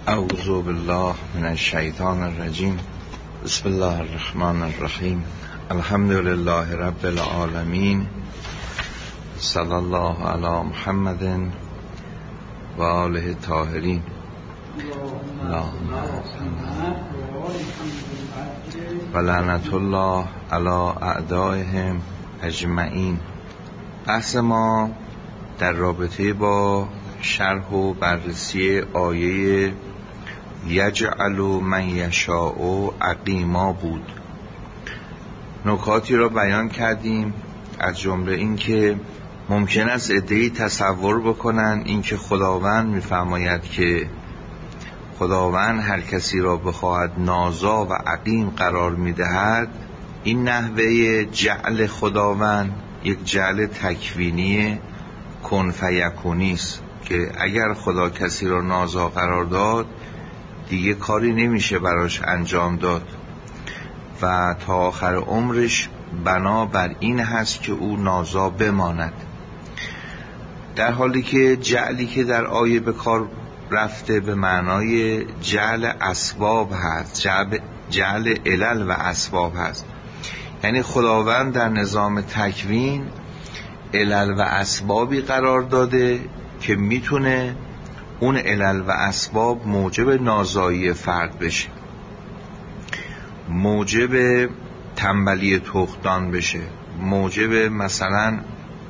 اعوذ بالله من الشیطان الرجیم. بسم الله الرحمن الرحیم. الحمد لله رب العالمین. صلی الله علی محمد و آله الطاهرین. و لعنت الله علی اعدائهم اجمعین. بحث ما در رابطه با شرح و بررسی آیه یجعل من یشاء عقیما بود. نکاتی را بیان کردیم، از جمله این که ممکن است عده‌ای تصور بکنند این که خداوند می‌فرماید که خداوند هر کسی را بخواهد نازا و عقیم قرار می‌دهد، این نحوه جعل خداوند یک جعل تکوینی کن فیکونی است که اگر خدا کسی را نازا قرار داد دیگه کاری نمیشه براش انجام داد و تا آخر عمرش بنا بر این هست که او نازا بماند، در حالی که جعلی که در آیه به کار رفته به معنای جعل اسباب هست، جعل علل و اسباب هست. یعنی خداوند در نظام تکوین علل و اسبابی قرار داده که میتونه اون علل و اسباب موجب نازایی فرد بشه، موجب تنبلی تخمدان بشه، موجب مثلا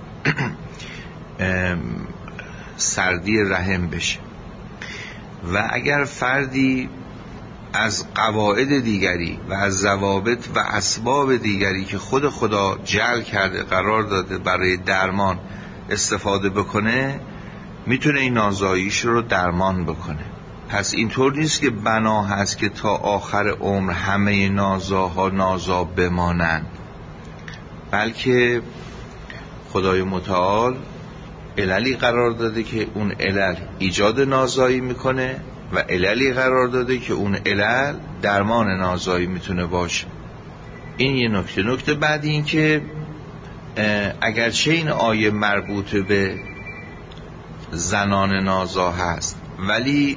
سردی رحم بشه. و اگر فردی از قواعد دیگری و از ضوابط و اسباب دیگری که خود خدا جعل کرده قرار داده برای درمان استفاده بکنه، میتونه این نازاییش رو درمان بکنه. پس اینطور نیست که بنا هست که تا آخر عمر همه نازاها نازا بمانند، بلکه خدای متعال عللی قرار داده که اون علل ایجاد نازایی میکنه و عللی قرار داده که اون علل درمان نازایی میتونه باشه. این یه نکته. نکته بعدی این که اگرچه این آیه مربوط به زنان نازا هست، ولی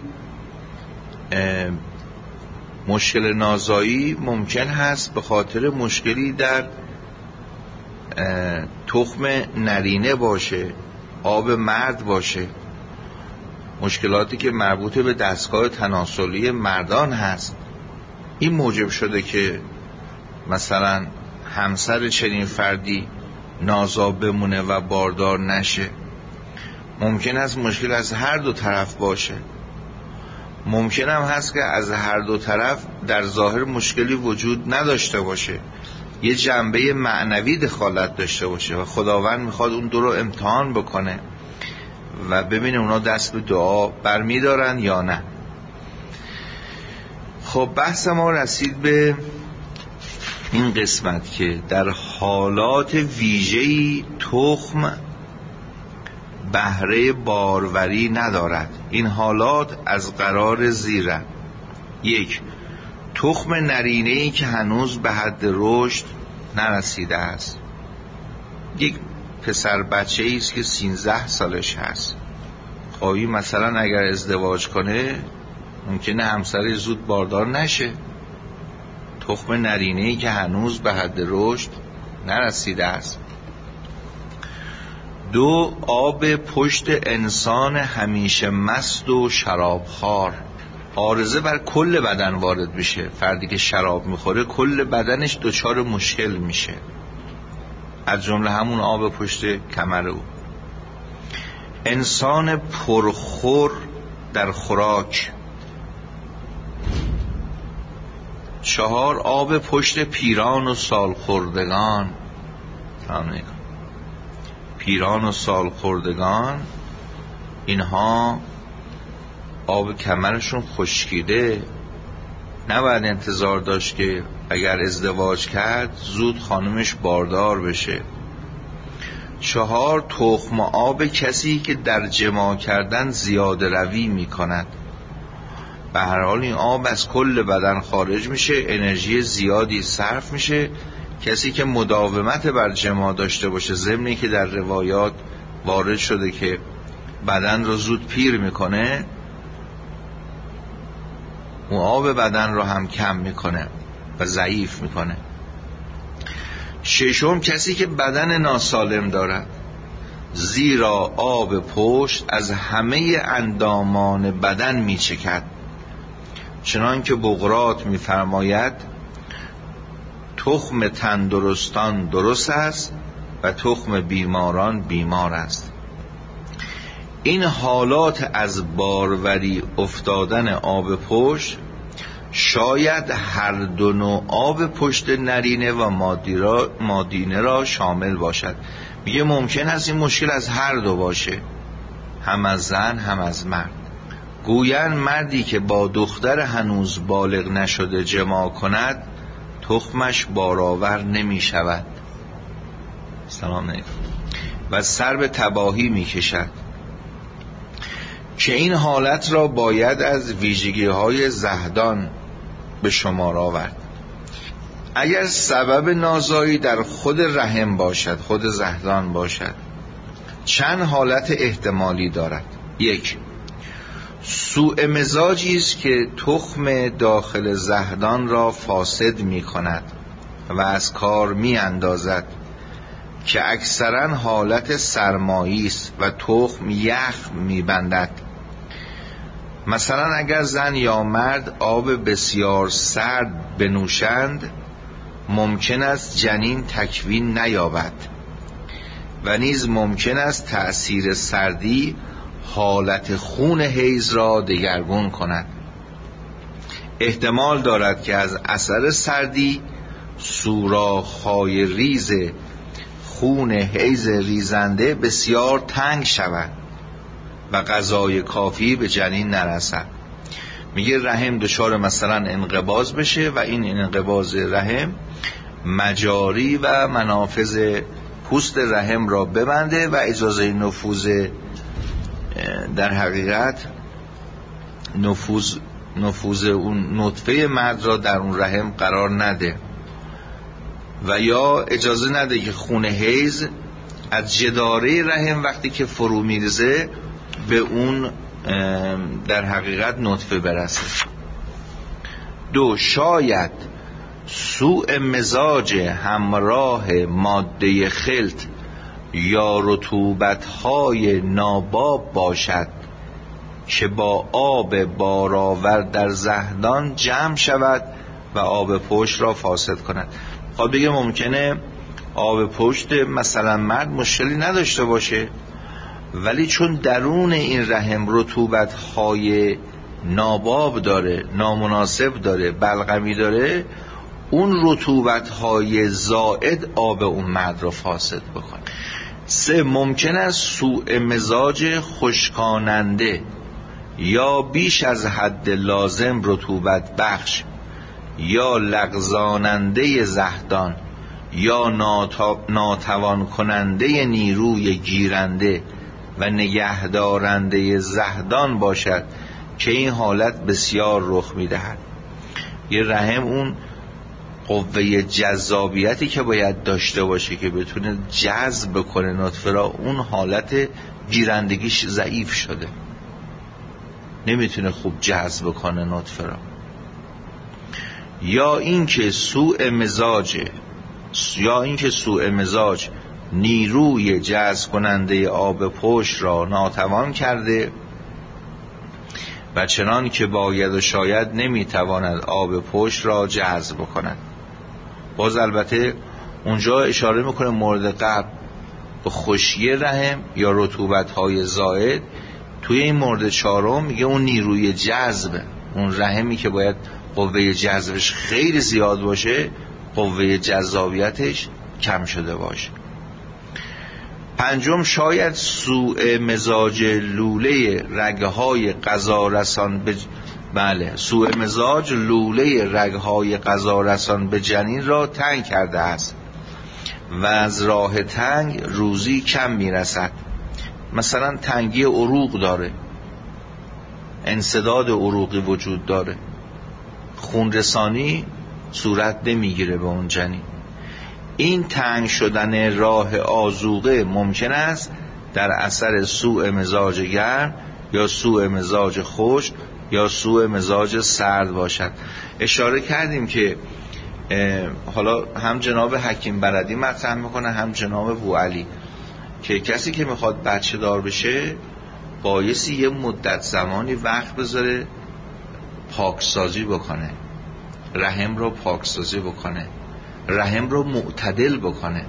مشکل نازایی ممکن هست به خاطر مشکلی در تخم نرینه باشه، آب مرد باشه، مشکلاتی که مربوط به دستگاه تناسلی مردان هست. این موجب شده که مثلا همسر چنین فردی نازا بمونه و باردار نشه. ممکن است مشکل از هر دو طرف باشه، ممکن هم هست که از هر دو طرف در ظاهر مشکلی وجود نداشته باشه، یه جنبه معنوی دخالت داشته باشه و خداوند میخواد اون دو رو امتحان بکنه و ببینه اونا دست به دعا برمیدارن یا نه. خب بحث ما رسید به این قسمت که در حالات ویژه‌ای تخم بهره باروری ندارد. این حالات از قرار زیرند: 1. تخم نرینه‌ای که هنوز به حد رشد نرسیده است. یک پسر بچه‌ای است که 13 سالش هست. خواهی مثلا اگر ازدواج کنه ممکنه همسر زود باردار نشه. تخم نرینه‌ای که هنوز به حد رشد نرسیده است. 2. آب پشت انسان همیشه مست و شرابخوار. عارضه بر کل بدن وارد میشه. فردی که شراب میخوره کل بدنش دچار مشکل میشه، از جمله همون آب پشت کمر او. انسان پرخور در خوراک. 4. آب پشت پیران و سالخوردگان. پیران و سالخوردگان اینها آب کمرشون خشکیده، نباید انتظار داشت که اگر ازدواج کرد زود خانمش باردار بشه. 4. تخم آب کسی که در جماع کردن زیاده روی می کند. به هر حال این آب از کل بدن خارج میشه، انرژی زیادی صرف میشه. کسی که مداومت بر جماع داشته باشه، ضمنی که در روایات وارد شده که بدن رو زود پیر میکنه، اون آب بدن رو هم کم میکنه و ضعیف میکنه. ششم، کسی که بدن ناسالم دارد، زیرا آب پشت از همه اندامان بدن میچکد، چنان که بقراط میفرماید تخم تندرستان درست است و تخم بیماران بیمار است. این حالات از باروری افتادن آب پشت شاید هر دو نوع آب پشت نرینه و مادینه را شامل باشد. میگه ممکن است این مشکل از هر دو باشه، هم از زن هم از مرد. گویند مردی که با دختر هنوز بالغ نشده جماع کند تخمش بارآور نمی شود. سلام علیکم. و سر به تباهی می کشد، که این حالت را باید از ویژگی های زهدان به شمار آورد. اگر سبب نازایی در خود رحم باشد، خود زهدان باشد، چند حالت احتمالی دارد. 1. سوء مزاجی است که تخم داخل زهدان را فاسد می کند و از کار می اندازد، که اکثرا حالت سرمایی است و تخم یخ می بندد. مثلا اگر زن یا مرد آب بسیار سرد بنوشند ممکن است جنین تکوین نیابد و نیز ممکن است تأثیر سردی حالت خون حیض را دگرگون کند. احتمال دارد که از اثر سردی سوراخ‌های ریز خون حیض ریزنده بسیار تنگ شود و غذای کافی به جنین نرسد. میگه رحم دچار مثلا انقباض بشه و این انقباض رحم مجاری و منافذ پوست رحم را ببنده و اجازه نفوذ، در حقیقت نفوذ اون نطفه مرد را در اون رحم قرار نده، و یا اجازه نده که خون حیض از جداره رحم وقتی که فرو میرزه به اون در حقیقت نطفه برسه. 2. شاید سوء مزاج همراه ماده خلط یا رطوبت‌های ناباب باشد که با آب بارآور در زهدان جمع شود و آب پشت را فاسد کند. خب بگه ممکنه آب پشت مثلا مرد مشکلی نداشته باشه، ولی چون درون این رحم رطوبت‌های ناباب داره، نامناسب داره، بلغمی داره، اون رطوبت‌های زائد آب اون مرد را فاسد بکنه. 3. ممکن است سوء مزاج خشکاننده یا بیش از حد لازم رطوبت بخش یا لغزاننده زهدان یا ناتوان کننده نیروی گیرنده و نگهدارنده زهدان باشد که این حالت بسیار رخ می‌دهد. یه رحم اون قوه جذابیتی که باید داشته باشه که بتونه جذب کنه نطفه را، اون حالت گیرندگیش ضعیف شده، نمیتونه خوب جذب کنه نطفه را. یا اینکه سوء مزاج نیروی جذب کننده آب پشت را ناتوان کرده و چنان که باید و شاید نمیتواند آب پشت را جذب کند. باز البته اونجا اشاره میکنه مورد قبل به خشکی رحم یا رطوبت‌های زائد، توی این مورد 4 میگه اون نیروی جذب، اون رحمی که باید قوه جذبش خیلی زیاد باشه قوه جذابیتش کم شده باشه. 5. شاید سوء مزاج لوله رگ‌های غذارسان به جنین را تنگ کرده است و از راه تنگ روزی کم میرسد. مثلا تنگی عروق داره، انسداد عروقی وجود داره، خون رسانی صورت نمیگیره به اون جنین. این تنگ شدن راه آذوقه ممکن است در اثر سوء مزاج گرم یا سوء مزاج خشک یا سوء مزاج سرد باشد. اشاره کردیم که حالا هم جناب حکیم بلدی مطرح میکنه هم جناب بوعلی که کسی که میخواد بچه دار بشه بایستی یه مدت زمانی وقت بذاره پاکسازی بکنه، رحم رو پاکسازی بکنه، رحم رو معتدل بکنه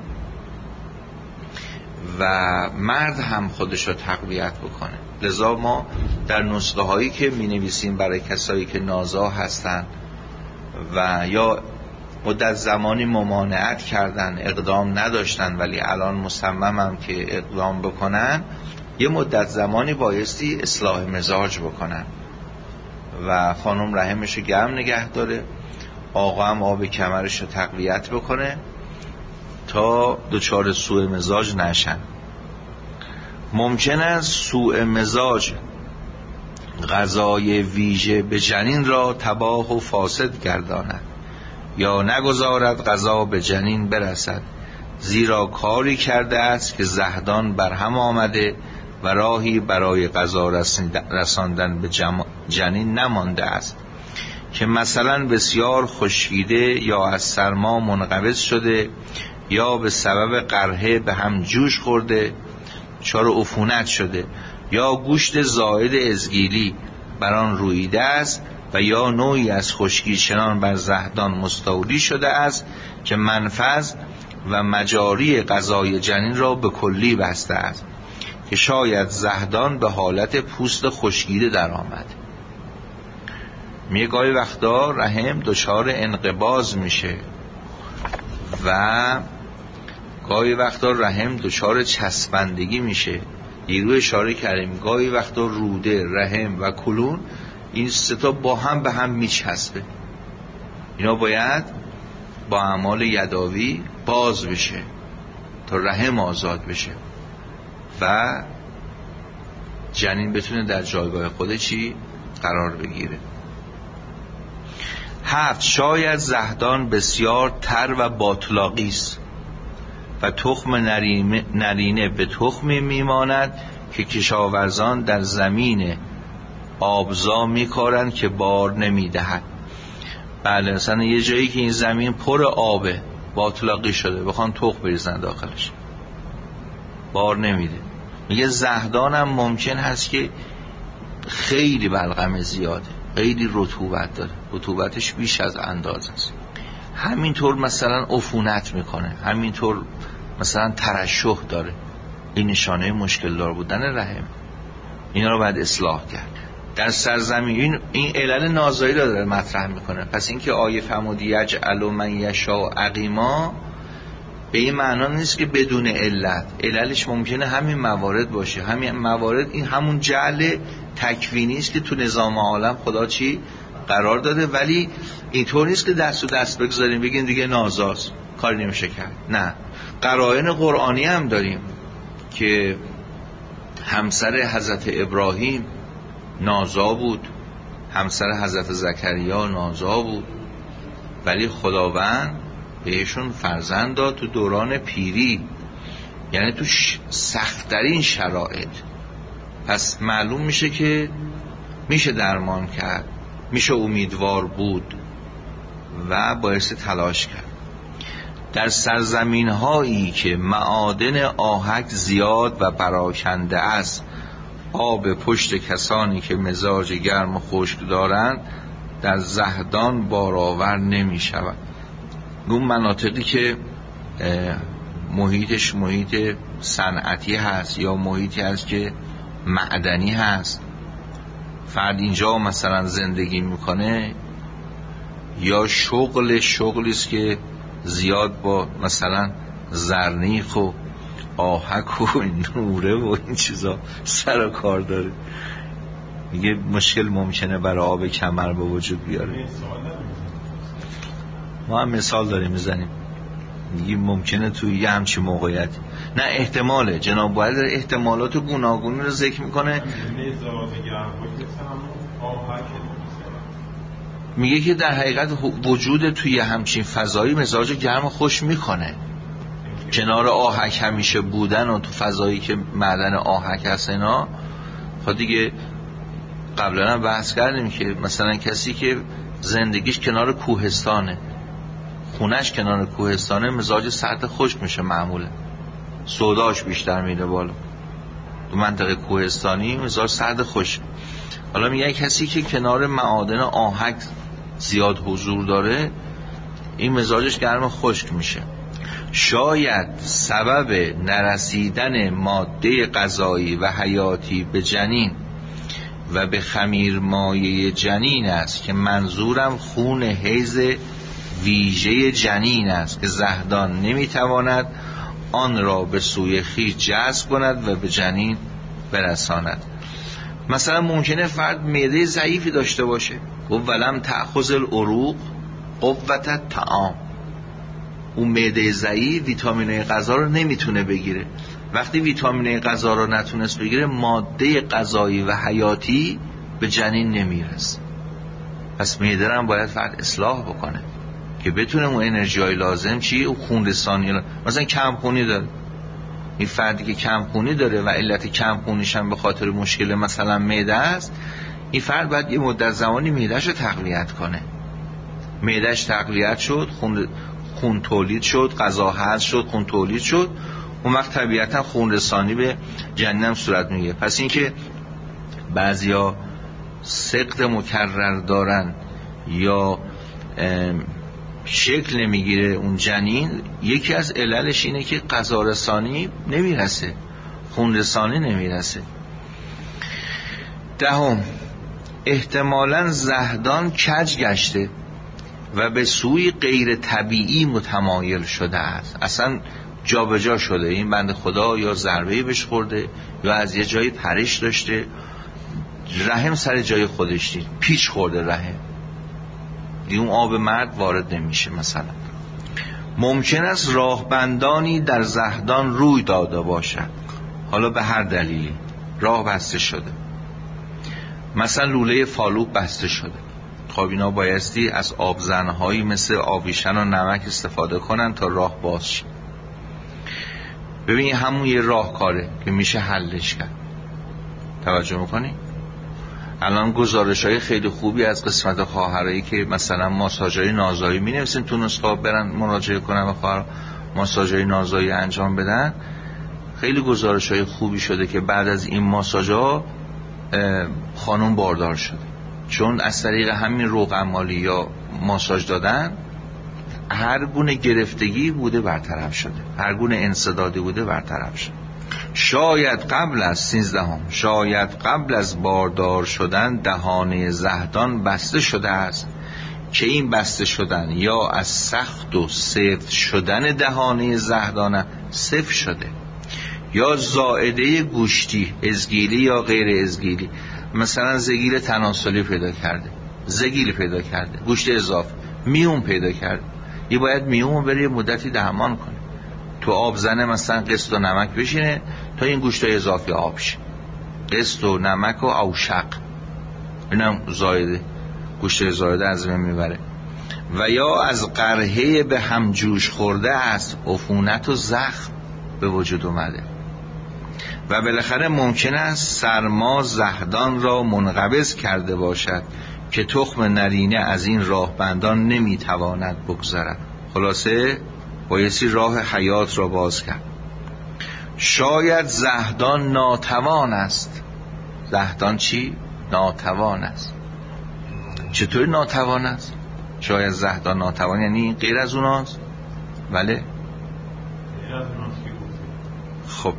و مرد هم خودش رو تقویت بکنه. لذا ما در نسخه هایی که می نویسیم برای کسایی که نازا هستن و یا مدت زمانی ممانعت کردن، اقدام نداشتن ولی الان مصممم که اقدام بکنن، یه مدت زمانی بایستی اصلاح مزاج بکنن و خانم رحمش رو گرم نگه داره، آقا هم آب کمرش رو تقویت بکنه تا دچار سوء مزاج نشن. ممکن است سوء مزاج غذای ویژه به جنین را تباه و فاسد گرداند یا نگذارد غذا به جنین برسد، زیرا کاری کرده است که زهدان برهم آمده و راهی برای غذا رساندن به جنین نمانده است، که مثلا بسیار خشکیده یا از سرما منقبض شده یا به سبب قرحه به هم جوش خورده چار عفونت شده یا گوشت زائد ازگیلی بر آن رویده است و یا نوعی از خشکی چنان بر زهدان مستولی شده است که منفذ و مجاری غذای جنین را به کلی بسته است، که شاید زهدان به حالت پوست خشکیده در آمد. گاهی وقتا رحم دچار انقباض میشه و گاهی وقتا رحم دچار چسبندگی میشه. دیروز اشاره کردیم گاهی وقتا روده، رحم و کلون این سه تا با هم به هم میچسبه. اینا باید با اعمال یداوی باز بشه تا رحم آزاد بشه و جنین بتونه در جایگاه خود قرار بگیره. 7. شاید زهدان بسیار تر و باطلاقی است و تخم نرینه به تخمی میماند که کشاورزان در زمین آبزا میکارند که بار نمیدهد. بله، مثلا یه جایی که این زمین پر آبه، باطلاقی شده، بخوان تخم بریزن داخلش، بار نمیده. میگه زهدان هم ممکن هست که خیلی بلغم زیاده، خیلی رطوبت داره، رطوبتش بیش از اندازه است، همینطور مثلا عفونت میکنه، همینطور مثلا ترشح داره. این نشانه مشکل دار بودن رحم. اینا رو باید اصلاح کرد. در سرزمین این علل نازایی رو داره مطرح میکنه. پس اینکه آیه فرمودی یجعل من یشاء عقیما به این معنا نیست که بدون علت. عللش ممکنه همین موارد باشه. همین موارد این همون جعل تکوینی است که تو نظام عالم خدا قرار داده، ولی اینطور نیست که دست و دست بگذاریم بگیم دیگه نازاست کاری نمیشه کرد. نه، قرائن قرآنی هم داریم که همسر حضرت ابراهیم نازا بود، همسر حضرت زکریا نازا بود، ولی خداوند بهشون فرزند داد تو دوران پیری، یعنی تو سخت‌ترین شرایط. پس معلوم میشه که میشه درمان کرد، میشه امیدوار بود و باعث تلاش کرد. در سرزمین هایی که معادن آهک زیاد و پراکنده است، آب پشت کسانی که مزاج گرم و خشک دارند در زهدان بارآور نمی شود. اون مناطقی که محیطش محیط صنعتی هست یا محیطی هست که معدنی هست، فرد اینجا مثلا زندگی میکنه یا شغلی است که زیاد با مثلا زرنیخ و آهک و نوره و این چیزا سر و کار داره، میگه مشکل ممکنه برای آب کمر به وجود بیاره. ما هم مثال داریم میزنیم، میگه ممکنه توی یه همچی موقعیت، نه احتماله. جناب باید احتمالات گوناگونی رو ذکر میکنه. میگه که در حقیقت وجود توی همچین فضایی مزاج گرم خوش میکنه. کنار آهک همیشه بودن و تو فضایی که معدن آهک هست اینا، خب دیگه قبلا هم بحث کردیم که مثلا کسی که زندگیش کنار کوهستانه، خونش کنار کوهستانه، مزاج سرد خشک میشه معموله، سوداش بیشتر میره بالا. تو منطقه کوهستانی مزاج سرد خشک. حالا میگه کسی که کنار معادن آهک زیاد حضور داره، این مزاجش گرم خشک میشه. شاید سبب نرسیدن ماده غذایی و حیاتی به جنین و به خمیر مایه جنین است که منظورم خون حیض ویژه جنین است که زهدان نمیتواند آن را به سوی خویش جذب کند و به جنین برساند. مثلا ممکنه فرد معده ضعیفی داشته باشه، گفت ولم تأخذ العروق قوت الطعام، اون معده ضعیف ویتامین‌های غذا رو نمیتونه بگیره. وقتی ویتامین‌های غذا رو نتونست بگیره، ماده غذایی و حیاتی به جنین نمیرسه. پس معده رو هم باید فرد اصلاح بکنه که بتونه اون انرژی‌های لازم چی؟ اون خون رسانی. مثلا کمخونی داره، این فردی که کمخونی داره و علت کمخونیش هم به خاطر مشکل مثلا معده است، این فرد باید یه مدت زمانی معده‌اش رو تقویت کنه. معده‌اش تقویت شد، خون تولید شد، غذا هضم شد، خون تولید شد، اون وقت طبیعتا خون رسانی به جنین هم صورت میگیره. پس این که بعضیا سقط مکرر دارن یا شکل نمیگیره اون جنین، یکی از عللش اینه که غذا رسانی نمیرسه، خون رسانی نمیرسه. دهم، احتمالاً زهدان کج گشته و به سوی غیر طبیعی متمایل شده است. اصلا جابجا شده این بنده خدا، یا ضربه‌ای بهش خورده یا از یه جایی پرش داشته، رحم سر جای خودش دید، پیچ خورده رحم، دیگه اون آب مرد وارد نمیشه. مثلا ممکن است راهبندانی در زهدان روی داده باشد، حالا به هر دلیلی راه بسته شده، مثلا لوله فالوب بسته شده. خب اینا بایستی از آبزنهایی مثل آبیشن و نمک استفاده کنن تا راه باز شه. ببین همون یه راهکاره که میشه حلش کرد. توجه میکنی؟ الان گزارش‌های خیلی خوبی از قسمت خواهرایی که مثلا ماساژهای نازایی می‌نویسن تو نسخه، برن مراجعه کنن و خواهر ماساژهای نازایی انجام بدن. خیلی گزارش‌های خوبی شده که بعد از این ماساژها خانم باردار شده، چون از طریق همین روغنمالی یا ماساژ دادن هر گونه گرفتگی بوده برطرف شده، هر گونه انسدادی بوده برطرف شده. شاید قبل از 13 شاید قبل از باردار شدن دهانه زهدان بسته شده است که این بسته شدن یا از سخت و سفت شدن دهانه زهدان سفت شده، یا زائده گوشتی، ازگیلی یا غیر ازگیلی، مثلا زگیل تناسلی پیدا کرده، زگیل پیدا کرده، گوشت اضافه، میوم پیدا کرده، یه باید میوم بره مدتی دهمان کنه، تو آب زنه مثلا قسط و نمک بشینه تا این گوشت اضافی آب شه، قسط و نمک و اوشق، اینم زایده، گوشت زایده از من میبره. و یا از قرحه به همجوش خورده است، عفونت و زخم به وجود اومده. و بالاخره ممکن است سرما زهدان را منقبض کرده باشد که تخم نرینه از این راهبندان نمیتواند بگذرد. خلاصه بایستی راه حیات را باز کرد. شاید زهدان ناتوان است. زهدان چی؟ ناتوان است. چطور ناتوان است؟ شاید زهدان ناتوان یعنی غیر از اوناست؟ بله. خب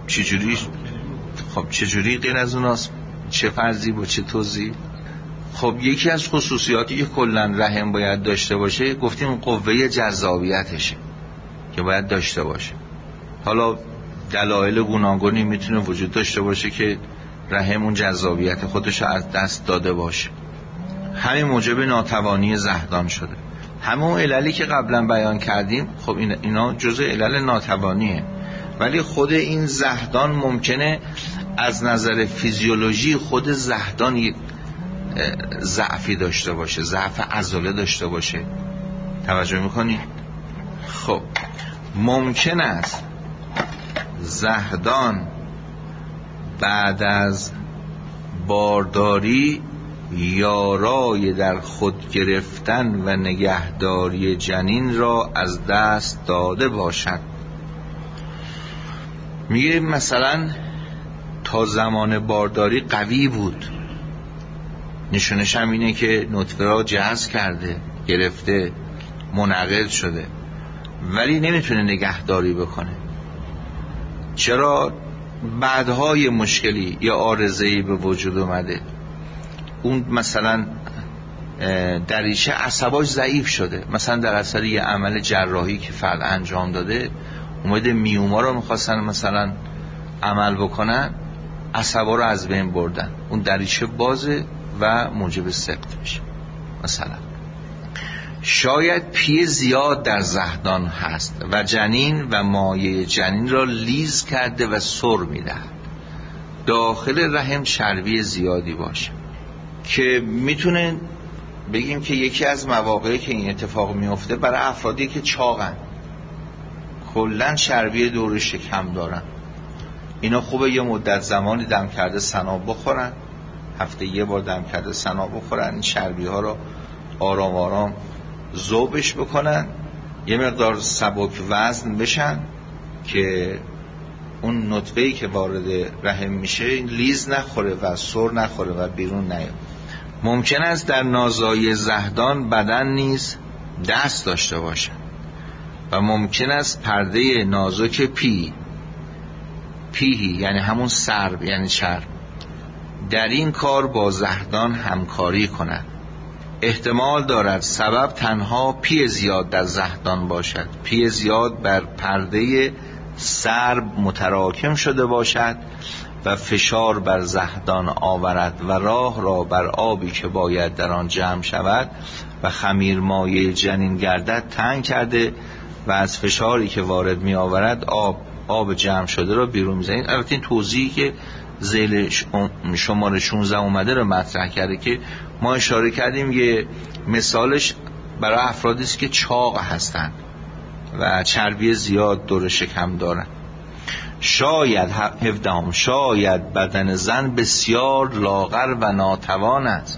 چجوری غیر از اوناست؟ چه فرضی با چه توضیح؟ خب یکی از خصوصیاتی که کلن رحم باید داشته باشه، گفتیم قوه جذابیتشه که باید داشته باشه. حالا دلایل گوناگونی میتونه وجود داشته باشه که رحم اون جذابیت خودش از دست داده باشه، همین موجب ناتوانی زهدان شده. همون عللی که قبلا بیان کردیم، خب اینا جزء علل ناتوانیه، ولی خود این زهدان ممکنه از نظر فیزیولوژی خود زهدان ضعفی داشته باشه، ضعف عضله داشته باشه. توجه میکنی؟ خب ممکن است زهدان بعد از بارداری یارای در خود گرفتن و نگهداری جنین را از دست داده باشد. میگه مثلا تا زمان بارداری قوی بود، نشونش هم اینه که نطفه را جذب کرده، گرفته، منعقد شده، ولی نمیتونه نگهداری بکنه. چرا؟ بعدهای مشکلی یا عارضه‌ای به وجود اومده، اون مثلا دریچه عصباش ضعیف شده، مثلا در اثر یه عمل جراحی که فرد انجام داده، اومده میوما رو میخواستن مثلا عمل بکنن، عصبا رو از بین بردن، اون دریچه بازه و موجب سقط میشه. مثلا شاید پی زیاد در زهدان هست و جنین و مایه جنین را لیز کرده و سر میدهد. داخل رحم چربی زیادی باشه که میتونه بگیم که یکی از مواقعی که این اتفاق میفته برای افرادی که چاقن، کلن چربی دور شکم دارن، اینا خوبه یه مدت زمانی دم کرده سنا بخورن، هفته یه بار دم کرده سنا بخورن، این چربی ها رو آرام آرام ذوبش بکنن، یه مقدار سبک وزن بشن که اون نطفه‌ای که وارد رحم میشه لیز نخوره و سر نخوره و بیرون نیاد. ممکن است در نازایی زهدان بدن نیز دست داشته باشد و ممکن است پرده نازک پیهی یعنی همون سرب یعنی چرب در این کار با زهدان همکاری کند. احتمال دارد سبب تنها پی زیاد در زهدان باشد، پی زیاد بر پرده سرب متراکم شده باشد و فشار بر زهدان آورد و راه را بر آبی که باید در آن جمع شود و خمیر مایه جنین گردد تنگ کرده و از فشاری که وارد می آورد آب جمع شده را بیرون می زنید. البته این توضیحی که ذیل شماره 16 اومده رو مطرح کرده که ما اشاره کردیم، یه مثالش برای افرادی است که چاق هستند و چربی زیاد دور شکم دارن. شاید بدن زن بسیار لاغر و ناتوان است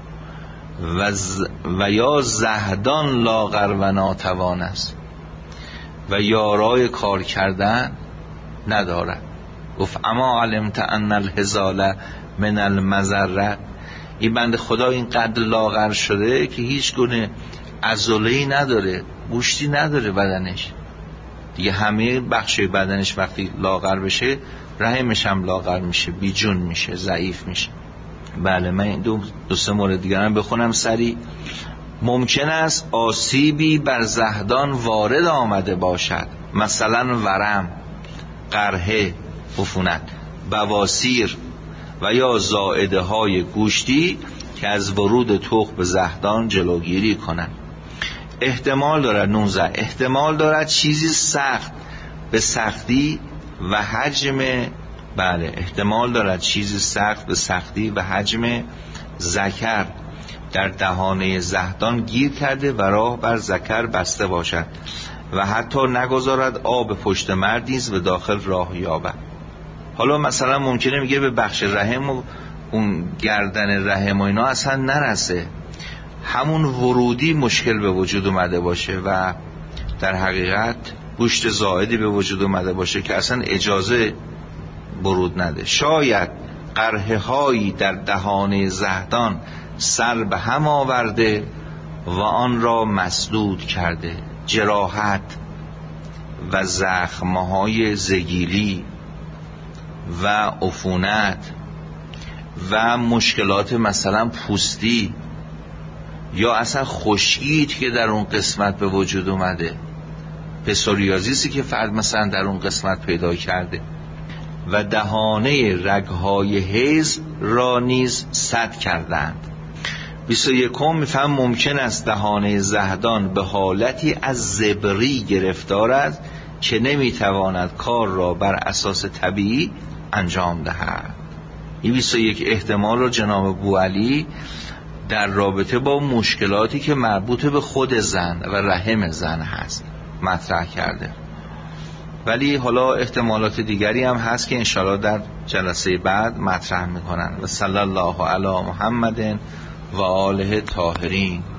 و یا زهدان لاغر و ناتوان است و یارای کار کردن ندارد. گفت اما علمت ان الهزال من المضره، این بند خدا اینقدر لاغر شده که هیچ گونه عضله‌ای نداره، گوشتی نداره بدنش دیگه، همه بخش بدنش وقتی لاغر بشه رحمش هم لاغر میشه، بیجون میشه، ضعیف میشه. بله من این دو سه مورد دیگر هم بخونم سریع. ممکن است آسیبی بر زهدان وارد آمده باشد، مثلا ورم، قرحه، عفونت، بواسیر و یا زائده های گوشتی که از ورود تخم به زهدان جلوگیری کنند. احتمال دارد 19 احتمال دارد چیزی سخت به سختی و حجم احتمال دارد چیزی سخت به سختی و حجم ذکر در دهانه زهدان گیر کرده و راه بر ذکر بسته باشد و حتی نگذارد آب پشت مرد نیز به داخل راه یابد. حالا مثلا ممکنه میگه به بخش رحم و اون گردن رحم و اینا اصلا نرسه، همون ورودی مشکل به وجود اومده باشه و در حقیقت گوشت زائدی به وجود اومده باشه که اصلا اجازه ورود نده. شاید قرحه هایی در دهانه زهدان سر به هم آورده و آن را مسدود کرده، جراحت و زخمهای زگیلی و عفونت و مشکلات مثلا پوستی یا اصلا خشکی که در اون قسمت به وجود اومده، پسوریازیسی که فرد مثلا در اون قسمت پیدا کرده و دهانه رگهای حیض را نیز سد کردند. 21 میفهم ممکن است دهانه زهدان به حالتی از زبری گرفتار است که نمیتواند کار را بر اساس طبیعی انجام دهد. این 21 احتمال رو جناب بوعلی در رابطه با مشکلاتی که مربوط به خود زن و رحم زن هست مطرح کرده. ولی حالا احتمالات دیگری هم هست که انشاءالله در جلسه بعد مطرح میکنن. و صلی الله علی محمد و آله طاهرین.